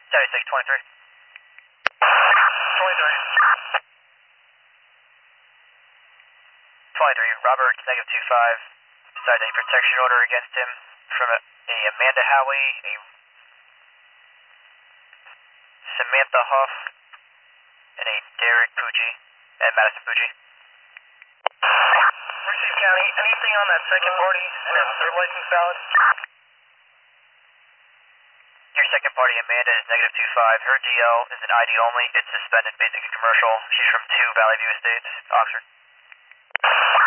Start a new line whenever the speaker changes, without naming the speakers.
76, 23. 23, Robert, negative 25. Decided a protection order against him from a Amanda Howie, a Samantha Huff, and a Derek Pucci, and Madison Pucci.
Receive County, anything on that second party and their license valid?
Your second party, Amanda, is negative 25. Her DL is an ID only. It's suspended, basic and commercial. She's from 2 Valley View Estates, Oxford.